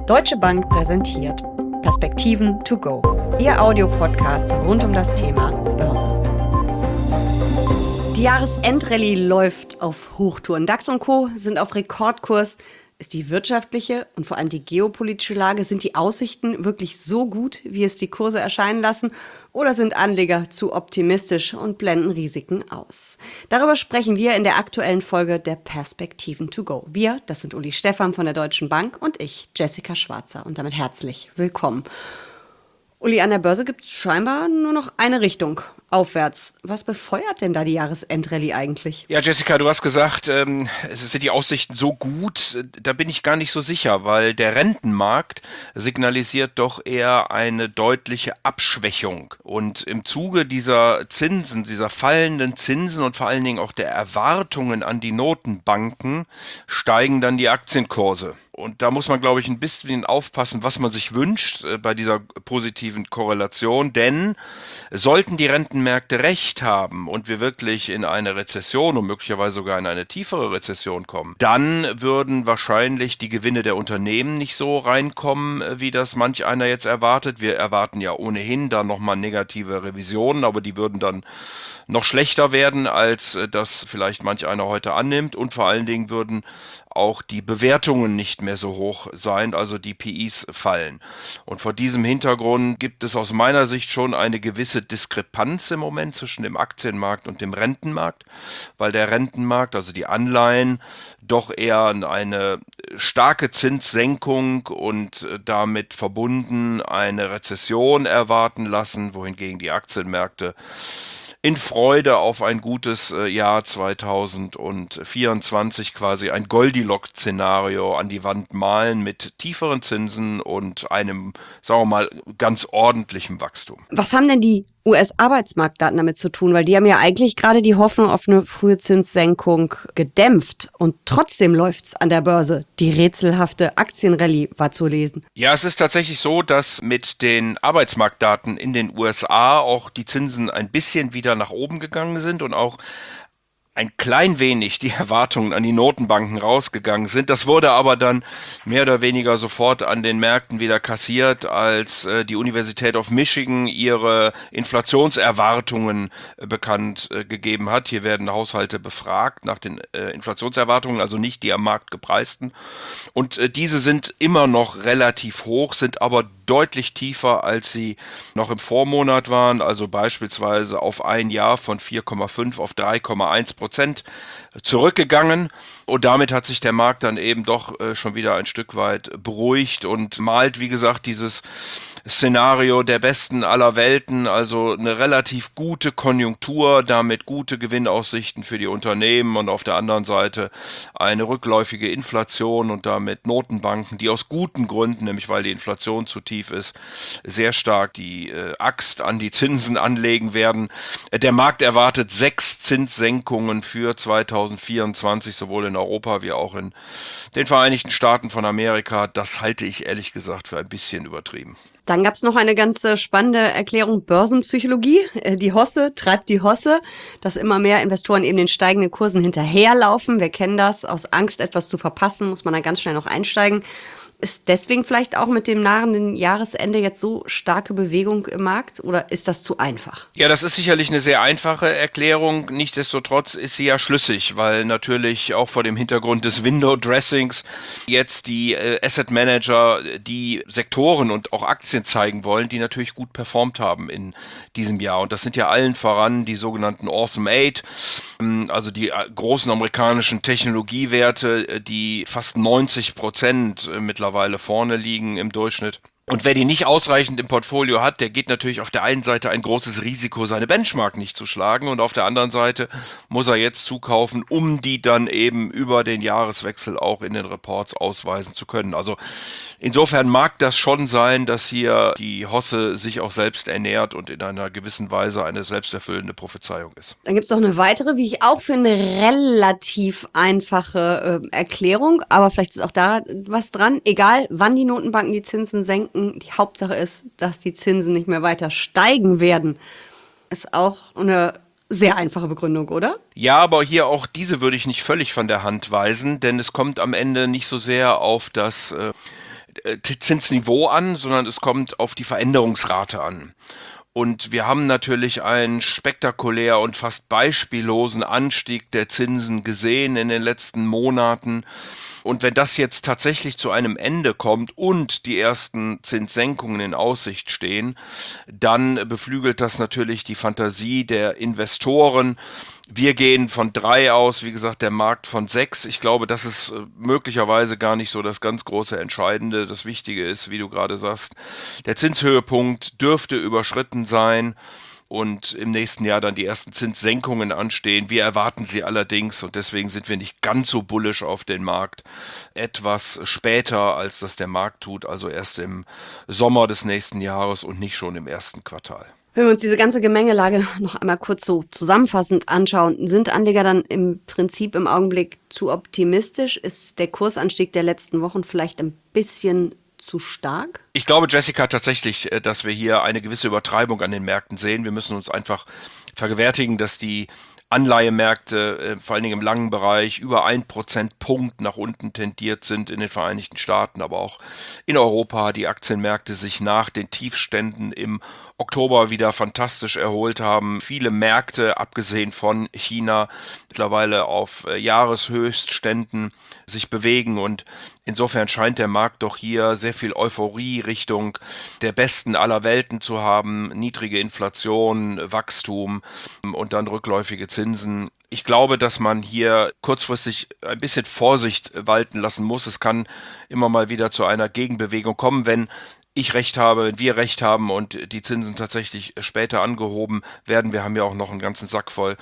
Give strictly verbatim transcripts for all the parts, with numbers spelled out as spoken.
Deutsche Bank präsentiert Perspektiven to go, Ihr Audiopodcast rund um das Thema Börse. Die Jahresendrallye läuft auf Hochtouren. DAX und Co. sind auf Rekordkurs. Ist die wirtschaftliche und vor allem die geopolitische Lage, sind die Aussichten wirklich so gut, wie es die Kurse erscheinen lassen? Oder sind Anleger zu optimistisch und blenden Risiken aus? Darüber sprechen wir in der aktuellen Folge der Perspektiven to go. Wir, das sind Uli Stephan von der Deutschen Bank und ich, Jessica Schwarzer. Und damit herzlich willkommen. Uli, an der Börse gibt es scheinbar nur noch eine Richtung, aufwärts. Was befeuert denn da die Jahresendrallye eigentlich? Ja, Jessica, du hast gesagt, ähm, es sind die Aussichten so gut. Da bin ich gar nicht so sicher, weil der Rentenmarkt signalisiert doch eher eine deutliche Abschwächung. Und im Zuge dieser Zinsen, dieser fallenden Zinsen und vor allen Dingen auch der Erwartungen an die Notenbanken steigen dann die Aktienkurse. Und da muss man, glaube ich, ein bisschen aufpassen, was man sich wünscht äh, bei dieser positiven Korrelation. Denn sollten die Rentenmärkte recht haben und wir wirklich in eine Rezession und möglicherweise sogar in eine tiefere Rezession kommen, dann würden wahrscheinlich die Gewinne der Unternehmen nicht so reinkommen, äh, wie das manch einer jetzt erwartet. Wir erwarten ja ohnehin da nochmal negative Revisionen, aber die würden dann noch schlechter werden, als äh, das vielleicht manch einer heute annimmt. Und vor allen Dingen würden auch die Bewertungen nicht mehr so hoch sein, also die P Is fallen. Und vor diesem Hintergrund gibt es aus meiner Sicht schon eine gewisse Diskrepanz im Moment zwischen dem Aktienmarkt und dem Rentenmarkt, weil der Rentenmarkt, also die Anleihen, doch eher eine starke Zinssenkung und damit verbunden eine Rezession erwarten lassen, wohingegen die Aktienmärkte in Freude auf ein gutes äh, Jahr zweitausendvierundzwanzig quasi ein Goldilocks-Szenario an die Wand malen mit tieferen Zinsen und einem, sagen wir mal, ganz ordentlichem Wachstum. Was haben denn die U S-Arbeitsmarktdaten damit zu tun? Weil die haben ja eigentlich gerade die Hoffnung auf eine frühe Zinssenkung gedämpft. Und trotzdem läuft's an der Börse. Die rätselhafte Aktienrallye war zu lesen. Ja, es ist tatsächlich so, dass mit den Arbeitsmarktdaten in den U S A auch die Zinsen ein bisschen wieder nach oben gegangen sind und auch ein klein wenig die Erwartungen an die Notenbanken rausgegangen sind. Das wurde aber dann mehr oder weniger sofort an den Märkten wieder kassiert, als äh, die Universität of Michigan ihre Inflationserwartungen äh, bekannt äh, gegeben hat. Hier werden Haushalte befragt nach den äh, Inflationserwartungen, also nicht die am Markt gepreisten. Und äh, diese sind immer noch relativ hoch, sind aber deutlich tiefer, als sie noch im Vormonat waren, also beispielsweise auf ein Jahr von vier Komma fünf auf drei Komma eins Prozent zurückgegangen. Und damit hat sich der Markt dann eben doch äh, schon wieder ein Stück weit beruhigt und malt, wie gesagt, dieses Szenario der besten aller Welten, also eine relativ gute Konjunktur, damit gute Gewinnaussichten für die Unternehmen und auf der anderen Seite eine rückläufige Inflation und damit Notenbanken, die aus guten Gründen, nämlich weil die Inflation zu tief ist, sehr stark die äh, Axt an die Zinsen anlegen werden. Der Markt erwartet sechs Zinssenkungen für zweitausendvierundzwanzig, sowohl in Europa wie auch in den Vereinigten Staaten von Amerika. Das halte ich ehrlich gesagt für ein bisschen übertrieben. Dann gab es noch eine ganz spannende Erklärung, Börsenpsychologie. Die Hosse treibt die Hosse, dass immer mehr Investoren eben den steigenden Kursen hinterherlaufen. Wir kennen das, aus Angst, etwas zu verpassen, muss man dann ganz schnell noch einsteigen. Ist deswegen vielleicht auch mit dem nahenden Jahresende jetzt so starke Bewegung im Markt oder ist das zu einfach? Ja, das ist sicherlich eine sehr einfache Erklärung. Nichtsdestotrotz ist sie ja schlüssig, weil natürlich auch vor dem Hintergrund des Window-Dressings jetzt die äh, Asset Manager die Sektoren und auch Aktien zeigen wollen, die natürlich gut performt haben in diesem Jahr. Und das sind ja allen voran die sogenannten Awesome Eight, also die großen amerikanischen Technologiewerte, die fast neunzig Prozent mittlerweile vorne liegen im Durchschnitt. Und wer die nicht ausreichend im Portfolio hat, der geht natürlich auf der einen Seite ein großes Risiko, seine Benchmark nicht zu schlagen und auf der anderen Seite muss er jetzt zukaufen, um die dann eben über den Jahreswechsel auch in den Reports ausweisen zu können. Also insofern mag das schon sein, dass hier die Hosse sich auch selbst ernährt und in einer gewissen Weise eine selbsterfüllende Prophezeiung ist. Dann gibt es noch eine weitere, wie ich auch finde, relativ einfache äh, Erklärung, aber vielleicht ist auch da was dran. Egal, wann die Notenbanken die Zinsen senken, die Hauptsache ist, dass die Zinsen nicht mehr weiter steigen werden. Ist auch eine sehr einfache Begründung, oder? Ja, aber hier auch diese würde ich nicht völlig von der Hand weisen, denn es kommt am Ende nicht so sehr auf das äh, äh, Zinsniveau an, sondern es kommt auf die Veränderungsrate an. Und wir haben natürlich einen spektakulär und fast beispiellosen Anstieg der Zinsen gesehen in den letzten Monaten. Und wenn das jetzt tatsächlich zu einem Ende kommt und die ersten Zinssenkungen in Aussicht stehen, dann beflügelt das natürlich die Fantasie der Investoren. Wir gehen von drei aus, wie gesagt, der Markt von sechs. Ich glaube, das ist möglicherweise gar nicht so das ganz große Entscheidende. Das Wichtige ist, wie du gerade sagst, der Zinshöhepunkt dürfte überschritten sein und im nächsten Jahr dann die ersten Zinssenkungen anstehen. Wir erwarten sie allerdings und deswegen sind wir nicht ganz so bullisch auf den Markt. Etwas später, als das der Markt tut, also erst im Sommer des nächsten Jahres und nicht schon im ersten Quartal. Wenn wir uns diese ganze Gemengelage noch einmal kurz so zusammenfassend anschauen, sind Anleger dann im Prinzip im Augenblick zu optimistisch? Ist der Kursanstieg der letzten Wochen vielleicht ein bisschen zu stark? Ich glaube, Jessica, tatsächlich, dass wir hier eine gewisse Übertreibung an den Märkten sehen. Wir müssen uns einfach vergewärtigen, dass die Anleihemärkte, äh, vor allen Dingen im langen Bereich, über ein Prozentpunkt nach unten tendiert sind in den Vereinigten Staaten, aber auch in Europa. Die Aktienmärkte sich nach den Tiefständen im Oktober wieder fantastisch erholt haben. Viele Märkte, abgesehen von China, mittlerweile auf äh, Jahreshöchstständen sich bewegen und insofern scheint der Markt doch hier sehr viel Euphorie Richtung der besten aller Welten zu haben. Niedrige Inflation, Wachstum und dann rückläufige Zinsen. Ich glaube, dass man hier kurzfristig ein bisschen Vorsicht walten lassen muss. Es kann immer mal wieder zu einer Gegenbewegung kommen, wenn ich recht habe, wenn wir recht haben und die Zinsen tatsächlich später angehoben werden. Wir haben ja auch noch einen ganzen Sack voll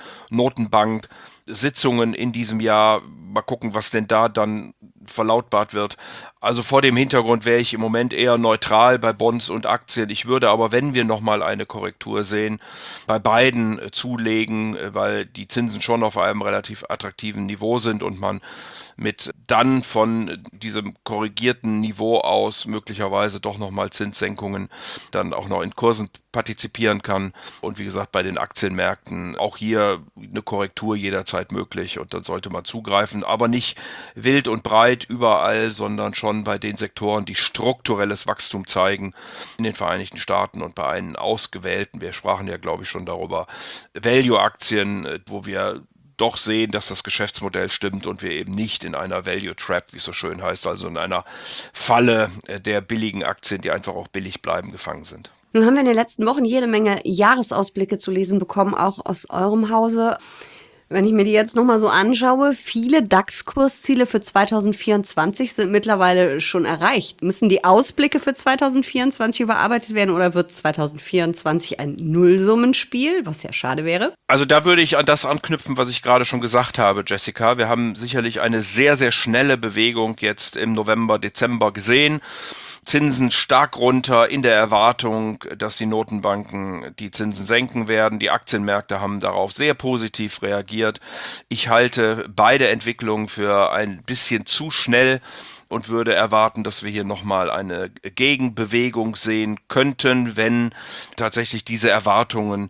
Notenbank-Sitzungen in diesem Jahr. Mal gucken, was denn da dann verlautbart wird. Also vor dem Hintergrund wäre ich im Moment eher neutral bei Bonds und Aktien. Ich würde aber, wenn wir nochmal eine Korrektur sehen, bei beiden zulegen, weil die Zinsen schon auf einem relativ attraktiven Niveau sind und man mit dann von diesem korrigierten Niveau aus möglicherweise doch nochmal Zinssenkungen dann auch noch in Kursen partizipieren kann. Und wie gesagt, bei den Aktienmärkten auch hier eine Korrektur jederzeit möglich und dann sollte man zugreifen, aber nicht wild und breit überall, sondern schon bei den Sektoren, die strukturelles Wachstum zeigen in den Vereinigten Staaten und bei einen ausgewählten, wir sprachen ja glaube ich schon darüber, Value-Aktien, wo wir doch sehen, dass das Geschäftsmodell stimmt und wir eben nicht in einer Value Trap, wie es so schön heißt, also in einer Falle der billigen Aktien, die einfach auch billig bleiben, gefangen sind. Nun haben wir in den letzten Wochen jede Menge Jahresausblicke zu lesen bekommen, auch aus eurem Hause. Wenn ich mir die jetzt nochmal so anschaue, viele DAX-Kursziele für zwanzig vierundzwanzig sind mittlerweile schon erreicht. Müssen die Ausblicke für zwanzig vierundzwanzig überarbeitet werden oder wird zwanzig vierundzwanzig ein Nullsummenspiel, was ja schade wäre? Also da würde ich an das anknüpfen, was ich gerade schon gesagt habe, Jessica. Wir haben sicherlich eine sehr, sehr schnelle Bewegung jetzt im November, Dezember gesehen. Zinsen stark runter in der Erwartung, dass die Notenbanken die Zinsen senken werden. Die Aktienmärkte haben darauf sehr positiv reagiert. Ich halte beide Entwicklungen für ein bisschen zu schnell und würde erwarten, dass wir hier nochmal eine Gegenbewegung sehen könnten, wenn tatsächlich diese Erwartungen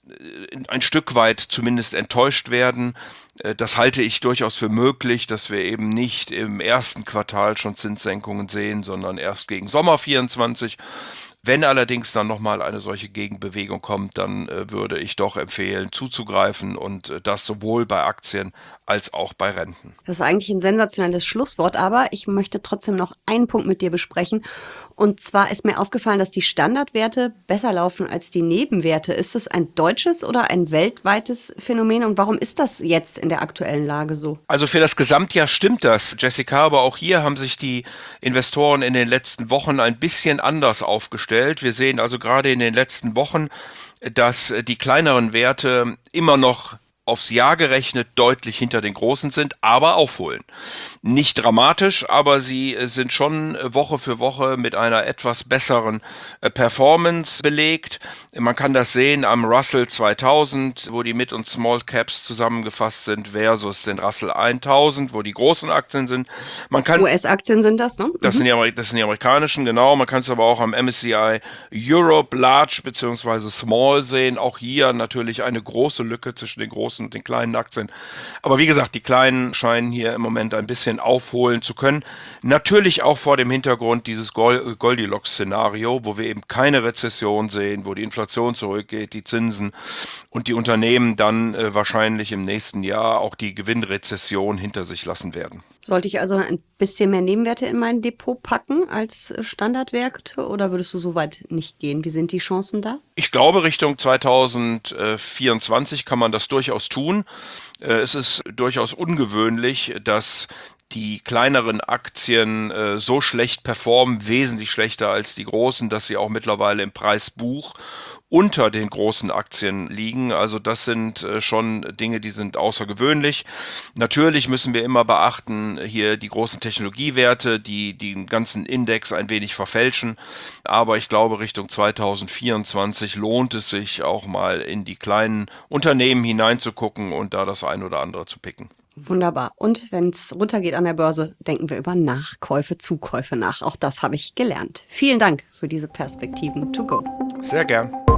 ein Stück weit zumindest enttäuscht werden. Das halte ich durchaus für möglich, dass wir eben nicht im ersten Quartal schon Zinssenkungen sehen, sondern erst gegen Sommer vierundzwanzig. Wenn allerdings dann nochmal eine solche Gegenbewegung kommt, dann äh, würde ich doch empfehlen, zuzugreifen und äh, das sowohl bei Aktien als auch bei Renten. Das ist eigentlich ein sensationelles Schlusswort, aber ich möchte trotzdem noch einen Punkt mit dir besprechen. Und zwar ist mir aufgefallen, dass die Standardwerte besser laufen als die Nebenwerte. Ist das ein deutsches oder ein weltweites Phänomen und warum ist das jetzt in der aktuellen Lage so? Also für das Gesamtjahr stimmt das, Jessica, aber auch hier haben sich die Investoren in den letzten Wochen ein bisschen anders aufgestellt. Wir sehen also gerade in den letzten Wochen, dass die kleineren Werte immer noch aufs Jahr gerechnet deutlich hinter den großen sind, aber aufholen. Nicht dramatisch, aber sie sind schon Woche für Woche mit einer etwas besseren Performance belegt. Man kann das sehen am Russell zweitausend, wo die Mid- und Small Caps zusammengefasst sind, versus den Russell tausend, wo die großen Aktien sind. Man kann U S-Aktien sind das, ne? Das, mhm. sind die, das sind die amerikanischen, genau. Man kann es aber auch am M S C I Europe Large bzw. Small sehen. Auch hier natürlich eine große Lücke zwischen den großen großen und den kleinen Aktien. Aber wie gesagt, die kleinen scheinen hier im Moment ein bisschen aufholen zu können. Natürlich auch vor dem Hintergrund dieses Goldilocks-Szenario, wo wir eben keine Rezession sehen, wo die Inflation zurückgeht, die Zinsen und die Unternehmen dann äh, wahrscheinlich im nächsten Jahr auch die Gewinnrezession hinter sich lassen werden. Sollte ich also ein bisschen mehr Nebenwerte in mein Depot packen als Standardwerte oder würdest du so weit nicht gehen? Wie sind die Chancen da? Ich glaube, Richtung zwanzig vierundzwanzig kann man das durchaus tun. Es ist durchaus ungewöhnlich, dass die kleineren Aktien äh, so schlecht performen, wesentlich schlechter als die großen, dass sie auch mittlerweile im Preisbuch unter den großen Aktien liegen. Also das sind äh, schon Dinge, die sind außergewöhnlich. Natürlich müssen wir immer beachten, hier die großen Technologiewerte, die den ganzen Index ein wenig verfälschen. Aber ich glaube, Richtung zwanzig vierundzwanzig lohnt es sich auch mal in die kleinen Unternehmen hineinzugucken und da das ein oder andere zu picken. Wunderbar. Und wenn es runtergeht an der Börse, denken wir über Nachkäufe, Zukäufe nach. Auch das habe ich gelernt. Vielen Dank für diese Perspektiven to go. Sehr gern.